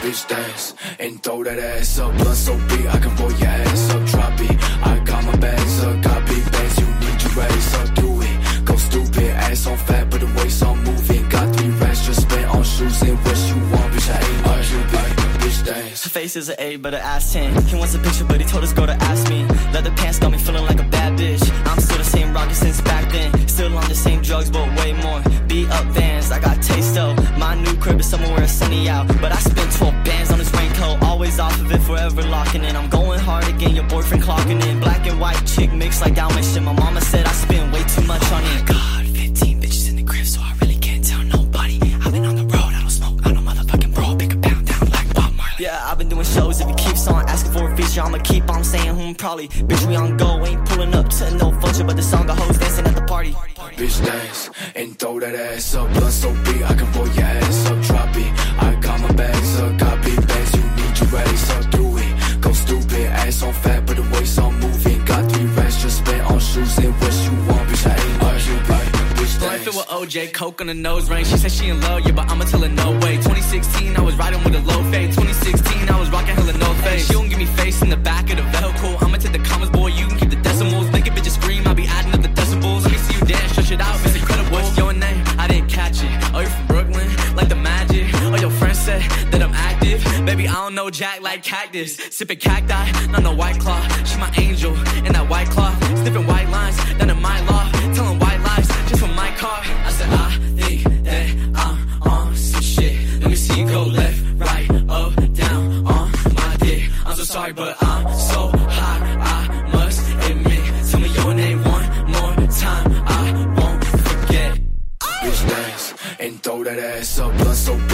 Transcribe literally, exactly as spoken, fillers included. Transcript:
bitch dance and throw that ass up. Blood so big I can roll your ass up. Drop it, I got my bags up. Got big bags, you need your ass up. Do it, go stupid, ass on fat, but the waist on moving. Got three racks just spent on shoes and what you want, bitch. I ain't like you, bitch dance. Her face is an eight, but her ass ten. He wants a picture, but he told his girl to ask me. Leather pants got me feeling like a bad bitch. I'm still the same rocket since back then. Still on the same drugs, but way more. Beat up Vans, I got taste though. My new crib is somewhere where it's sunny out, but I spent twelve bands on this raincoat. Always off of it, forever locking in. I'm going hard again, your boyfriend clocking in. Black and white chick mixed like Dalmatian. My mama said I spend way too much on it. God, fifteen bitches in the crib, so I really can't tell nobody. I've been on the road, I don't smoke, I don't motherfucking bro. Pick a pound down like Bob Marley. Yeah, I've been doing shows. If he keeps on asking for a feature, I'ma keep on saying hmm, probably. Bitch, we on go, ain't pulling up to no function, but the song got hoes dancing at the party. Bitch dance and throw that ass up. Blood so big I can roll your ass up. Drop it, I got my bags up. Got big bags, you need your ass up. Do it, go stupid, ass on fat, but the waist on moving. Got three racks just spent on shoes and what you want, bitch. I ain't like you, bitch. Boy, fit with O J, coke on the nose ring. She said she in love, yeah, but I'ma tell her no way. twenty sixteen, I was riding with a low fade. twenty sixteen, I was rocking hella no face. She don't give me face in the back of the vehicle. I'ma take the commas, boy, you can keep the decimals. Make a bitch scream, I'll be adding up the decibels. Let me see you dance, stretch it out, it's incredible. What's your name? I didn't catch it. Oh, you from Brooklyn? Like the magic. Oh, your friend said that I'm active. Baby, I don't know Jack like cactus. Sipping cacti, not no white claw. She my angel in that white cloth. Sniffing white lines, down in my law. Telling white lies just for my car. I said, I think that I'm on some shit. Let me see you go left, right, up, down on my dick. I'm so sorry, but I'm so high. I must admit. Tell me your name one more time. I won't forget. Bitch dance and throw that ass up. Blood so